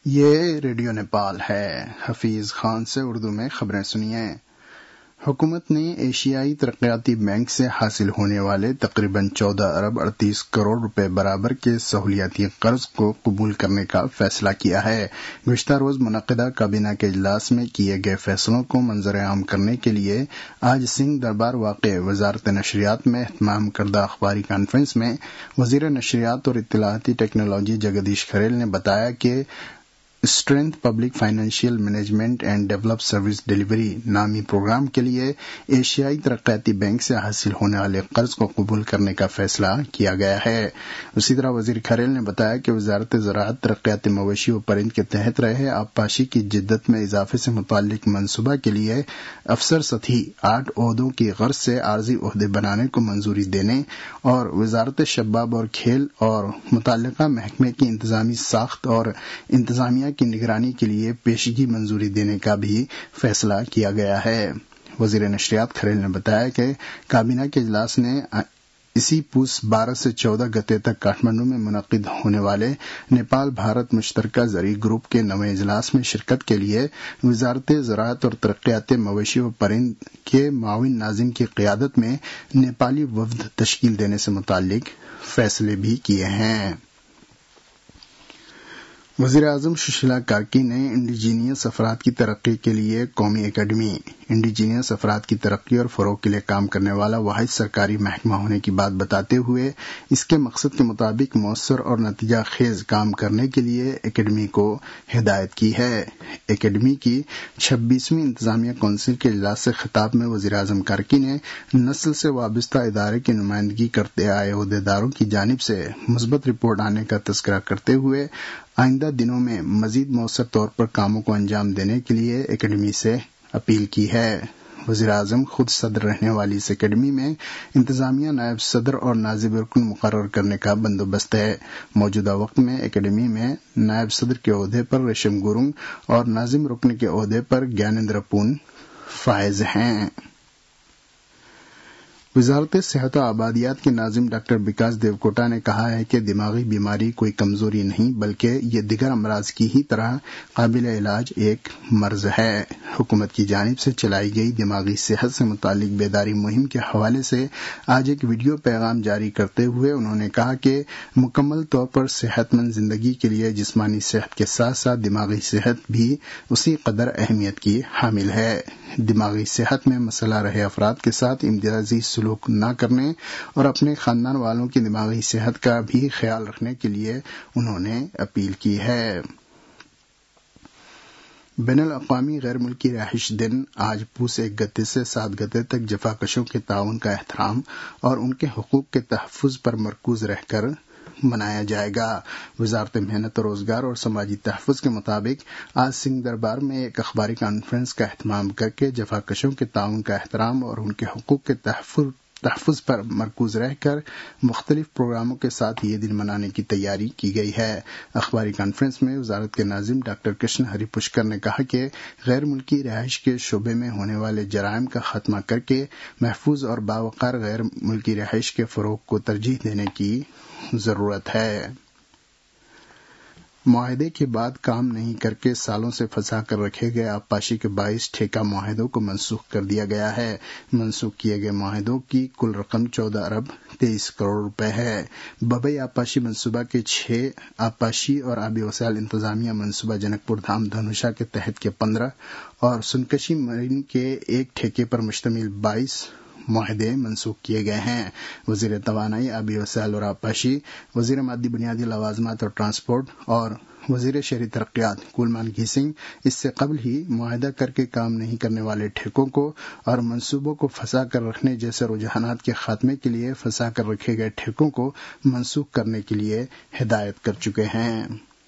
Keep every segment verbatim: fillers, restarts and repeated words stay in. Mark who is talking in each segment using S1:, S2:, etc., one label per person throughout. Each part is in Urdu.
S1: یہ ریڈیو نیپال ہے۔ حفیظ خان سے اردو میں خبریں سنیے۔ حکومت نے ایشیائی ترقیاتی بینک سے حاصل ہونے والے تقریباً چودہ ارب اڑتیس کروڑ روپے برابر کے سہولیاتی قرض کو قبول کرنے کا فیصلہ کیا ہے۔ گزشتہ روز منعقدہ کابینہ کے اجلاس میں کیے گئے فیصلوں کو منظر عام کرنے کے لیے آج سنگھ دربار واقع وزارت نشریات میں اہتمام کردہ اخباری کانفرنس میں وزیر نشریات اور اطلاعاتی ٹیکنالوجی جگدیش کھریل نے بتایا کہ strength public financial management and develop service delivery نامی پروگرام کے لیے ایشیائی ترقیاتی بینک سے حاصل ہونے والے قرض کو قبول کرنے کا فیصلہ کیا گیا ہے۔ اسی طرح وزیر کھریل نے بتایا کہ وزارت زراعت ترقیاتی مویشی و پرند کے تحت رہے آبپاشی کی جدت میں اضافے سے متعلق منصوبہ کے لیے افسر سطحی آٹھ عہدوں کی غرض سے عارضی عہدے بنانے کو منظوری دینے اور وزارت شباب اور کھیل اور متعلقہ محکمے کی انتظامی ساخت اور انتظامیہ کی نگرانی کے لیے پیشگی منظوری دینے کا بھی فیصلہ کیا گیا ہے۔ وزیر نشریات کھریل نے بتایا کہ کابینہ کے اجلاس نے اسی پوس بارہ سے چودہ گتے تک کاٹھمنڈو میں منعقد ہونے والے نیپال بھارت مشترکہ زرعی گروپ کے نویں اجلاس میں شرکت کے لیے وزارت زراعت اور ترقیات مویشی و پرند کے معاون ناظم کی قیادت میں نیپالی وفد تشکیل دینے سے متعلق فیصلے بھی کیے ہیں۔ وزیر اعظم سشیلا کارکی نے انڈیجینئس افراد کی ترقی کے لیے قومی اکیڈمی انڈیجینئس افراد کی ترقی اور فروغ کے لیے کام کرنے والا واحد سرکاری محکمہ ہونے کی بات بتاتے ہوئے اس کے مقصد کے مطابق مؤثر اور نتیجہ خیز کام کرنے کے لیے اکیڈمی کو ہدایت کی ہے۔ اکیڈمی کی چھبیسویں انتظامیہ کونسل کے اجلاس سے خطاب میں وزیر اعظم کارکی نے نسل سے وابستہ ادارے کی نمائندگی کرتے آئے عہدیداروں کی جانب سے مثبت رپورٹ آنے کا تذکرہ کرتے ہوئے آئندہ دنوں میں مزید مؤثر طور پر کاموں کو انجام دینے کے لیے اکیڈمی سے اپیل کی ہے۔ وزیر اعظم خود صدر رہنے والی اس اکیڈمی میں انتظامیہ نائب صدر اور نائب رکن مقرر کرنے کا بندوبست ہے۔ موجودہ وقت میں اکیڈمی میں نائب صدر کے عہدے پر ریشم گورنگ اور ناظم رکن کے عہدے پر گیانندر پون فائز ہیں۔ وزارت صحت و آبادیات کے ناظم ڈاکٹر وکاس دیو کوٹا نے کہا ہے کہ دماغی بیماری کوئی کمزوری نہیں بلکہ یہ دیگر امراض کی ہی طرح قابل علاج ایک مرض ہے۔ حکومت کی جانب سے چلائی گئی دماغی صحت سے متعلق بیداری مہم کے حوالے سے آج ایک ویڈیو پیغام جاری کرتے ہوئے انہوں نے کہا کہ مکمل طور پر صحت مند زندگی کے لیے جسمانی صحت کے ساتھ ساتھ دماغی صحت بھی اسی قدر اہمیت کی حامل ہے۔ دماغی صحت میں مسئلہ رہے افراد کے ساتھ امتیازی سلوک نہ کرنے اور اپنے خاندان والوں کی دماغی صحت کا بھی خیال رکھنے کے لیے انہوں نے اپیل کی ہے۔ بین الاقوامی غیر ملکی رہائش دن آج پوس ایک گتے سے سات گتے تک جفاکشوں کے تعاون کا احترام اور ان کے حقوق کے تحفظ پر مرکوز رہ کر منایا جائے گا۔ وزارت محنت و روزگار اور سماجی تحفظ کے مطابق آج سنگھ دربار میں ایک اخباری کانفرنس کا اہتمام کر کے جفاکشوں کے تعاون کا احترام اور ان کے حقوق کے تحفظ تحفظ پر مرکوز رہ کر مختلف پروگراموں کے ساتھ یہ دن منانے کی تیاری کی گئی ہے۔ اخباری کانفرنس میں وزارت کے ناظم ڈاکٹر کرشن ہری پشکر نے کہا کہ غیر ملکی رہائش کے شعبے میں ہونے والے جرائم کا خاتمہ کر کے محفوظ اور باوقار غیر ملکی رہائش کے فروغ کو ترجیح دینے کی ضرورت ہے۔ معاہدے کے بعد کام نہیں کر کے سالوں سے پھنسا کر رکھے گئے آبپاشی کے باعث ٹھیکہ معاہدوں کو منسوخ کر دیا گیا ہے۔ منسوخ کیے گئے معاہدوں کی کل رقم چودہ ارب تیئیس کروڑ روپے ہے۔ ببئی آبپاشی منصوبہ کے چھ آبپاشی اور آبی وسائل انتظامیہ منصوبہ جنک پور دھام دھنوشا کے تحت کے پندرہ اور سنکشی مرین کے ایک ٹھیکے پر مشتمل بائیس معاہدے منسوخ کیے گئے ہیں۔ وزیر توانائی، آبی وسائل اور آبپاشی، وزیر مادی بنیادی لوازمات اور ٹرانسپورٹ اور وزیر شہری ترقیات کولمان گھیسنگ اس سے قبل ہی معاہدہ کر کے کام نہیں کرنے والے ٹھیکوں کو اور منصوبوں کو پھنسا کر رکھنے جیسے رجحانات کے خاتمے کے لیے پھنسا کر رکھے گئے ٹھیکوں کو منسوخ کرنے کے لیے ہدایت کر چکے ہیں۔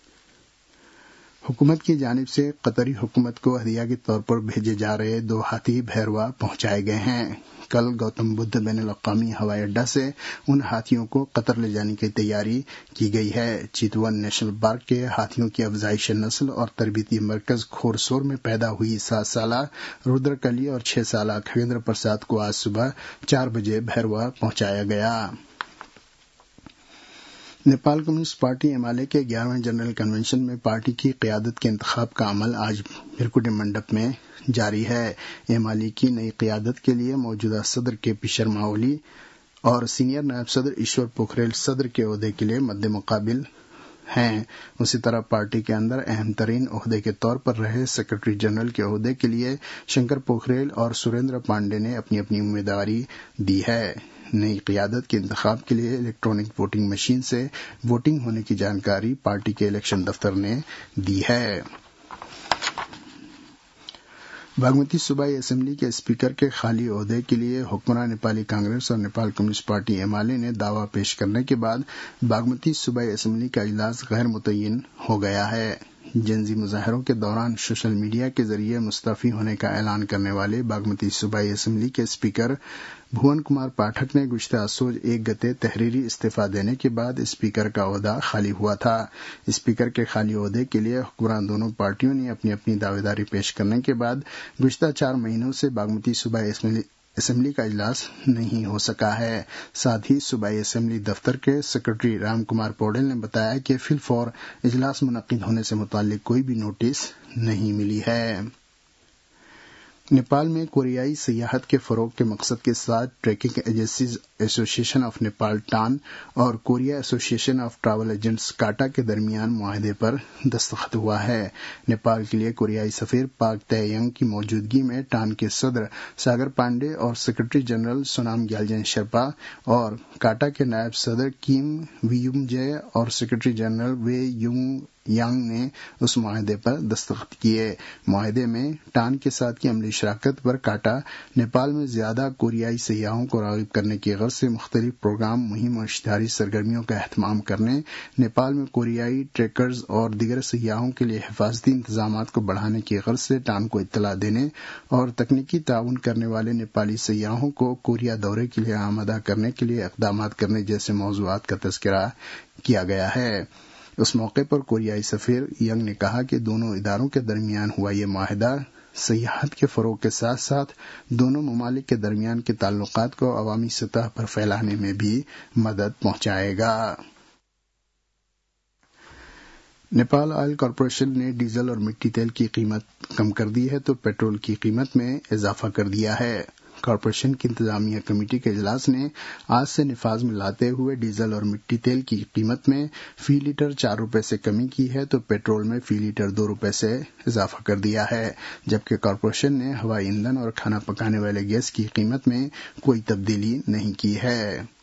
S1: حکومت کی جانب سے قطری حکومت کو ہدیہ کے طور پر بھیجے جا رہے دو ہاتھی بھیروا پہنچائے گئے ہیں۔ کل گوتم بدھ بین الاقوامی ہوائی اڈہ سے ان ہاتھیوں کو قطر لے جانے کی تیاری کی گئی ہے۔ چیتون نیشنل پارک کے ہاتھیوں کی افزائش نسل اور تربیتی مرکز کھورسور میں پیدا ہوئی سات سالہ رودر کلی اور چھ سالہ کھگیندر پرساد کو آج صبح چار بجے بھیروا پہنچایا گیا۔ Nepal communist party M L A کے گیارہویں جنرل کنونشن میں پارٹی کی قیادت کے انتخاب کا عمل آج بھرکوٹی منڈپ میں جاری ہے۔ ایم ایل اے کی نئی قیادت کے لیے موجودہ صدر کے پی شرما اولی اور سینئر نائب صدر ایشور پوکھریل صدر کے عہدے کے لیے مد مقابل ہیں۔ اسی طرح پارٹی کے اندر اہم ترین عہدے کے طور پر رہے سیکرٹری جنرل کے عہدے کے لیے شنکر پوکھریل اور سریندر پانڈے نے اپنی اپنی امیدواری دی ہے۔ نئی قیادت کے انتخاب کے لیے الیکٹرانک ووٹنگ مشین سے ووٹنگ ہونے کی جانکاری پارٹی کے الیکشن دفتر نے دی ہے۔ باگمتی صوبائی اسمبلی کے اسپیکر کے خالی عہدے کے لیے حکمراں نیپالی کانگریس اور Nepal communist party M L A نے دعویٰ پیش کرنے کے بعد باگمتی صوبائی اسمبلی کا اجلاس غیر متعین ہو گیا ہے۔ جنزی مظاہروں کے دوران سوشل میڈیا کے ذریعے مستعفی ہونے کا اعلان کرنے والے باگمتی صوبائی اسمبلی کے اسپیکر بھون کمار پاٹھک نے گزشتہ سوج ایک گتے تحریری استعفیٰ دینے کے بعد اسپیکر کا عہدہ خالی ہوا تھا۔ اسپیکر کے خالی عہدے کے لیے حکمراں دونوں پارٹیوں نے اپنی اپنی دعویداری پیش کرنے کے بعد گزشتہ چار مہینوں سے باگمتی صوبائی اسمبلی اسمبلی کا اجلاس نہیں ہو سکا ہے۔ ساتھ ہی صوبائی اسمبلی دفتر کے سیکرٹری رام کمار پوڈل نے بتایا کہ فی الفور اجلاس منعقد ہونے سے متعلق کوئی بھی نوٹس نہیں ملی ہے۔ نیپال میں کوریائی سیاحت کے فروغ کے مقصد کے ساتھ ٹریکنگ ایجنسیز ایسوسی ایشن آف نیپال ٹان اور کوریا ایسوسی ایشن آف ٹریول ایجنٹس کاٹا کے درمیان معاہدے پر دستخط ہوا ہے۔ نیپال کے لیے کوریائی سفیر پاک تے ینگ کی موجودگی میں ٹان کے صدر ساگر پانڈے اور سیکرٹری جنرل سونام گیالجین شرپا اور کاٹا کے نائب صدر کیم ویوم جے اور سیکرٹری جنرل وے یونگ یانگ نے اس معاہدے پر دستخط کیے۔ معاہدے میں ٹان کے ساتھ کی عملی شراکت پر کاٹا نیپال میں زیادہ کوریائی سیاحوں کو راغب کرنے کی غرض سے مختلف پروگرام، مہم اور اشتہاری سرگرمیوں کا اہتمام کرنے، نیپال میں کوریائی ٹریکرز اور دیگر سیاحوں کے لیے حفاظتی انتظامات کو بڑھانے کی غرض سے ٹان کو اطلاع دینے اور تکنیکی تعاون کرنے والے نیپالی سیاحوں کو کوریا دورے کے لیے آمادہ کرنے کے لیے اقدامات کرنے جیسے موضوعات کا تذکرہ کیا گیا ہے۔ اس موقع پر کوریائی سفیر ینگ نے کہا کہ دونوں اداروں کے درمیان ہوا یہ معاہدہ سیاحت کے فروغ کے ساتھ ساتھ دونوں ممالک کے درمیان کے تعلقات کو عوامی سطح پر پھیلانے میں بھی مدد پہنچائے گا۔ نیپال آئل کارپوریشن نے ڈیزل اور مٹی تیل کی قیمت کم کر دی ہے تو پیٹرول کی قیمت میں اضافہ کر دیا ہے۔ کارپوریشن کی انتظامیہ کمیٹی کے اجلاس نے آج سے نفاذ میں لاتے ہوئے ڈیزل اور مٹی تیل کی قیمت میں فی لیٹر چار روپے سے کمی کی ہے تو پیٹرول میں فی لیٹر دو روپے سے اضافہ کر دیا ہے، جبکہ کارپوریشن نے ہوائی ایندھن اور کھانا پکانے والے گیس کی قیمت میں کوئی تبدیلی نہیں کی ہے۔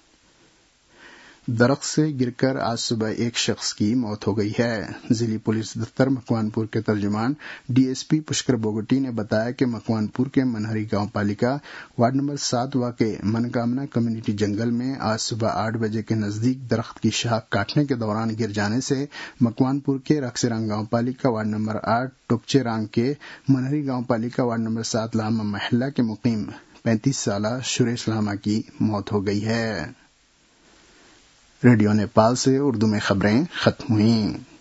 S1: درخت سے گر کر آج صبح ایک شخص کی موت ہو گئی ہے۔ ضلعی پولیس دفتر مکوان پور کے ترجمان D S P Pushkar Bogati نے بتایا کہ مکوان پور کے منہری گاؤں پالیکا وارڈ نمبر سات واقع منکامنا کمیونٹی جنگل میں آج صبح آٹھ بجے کے نزدیک درخت کی شاخ کاٹنے کے دوران گر جانے سے مکوان پور کے رکسرانگ گاؤں پالیکا وارڈ نمبر آٹھ ٹوکچے رانگ کے منہری گاؤں پالیکا وارڈ نمبر سات لاما محلہ کے مقیم پینتیس سالہ سریش لاما کی موت ہو گئی ہے۔ ریڈیو نیپال سے اردو میں خبریں ختم ہوئیں۔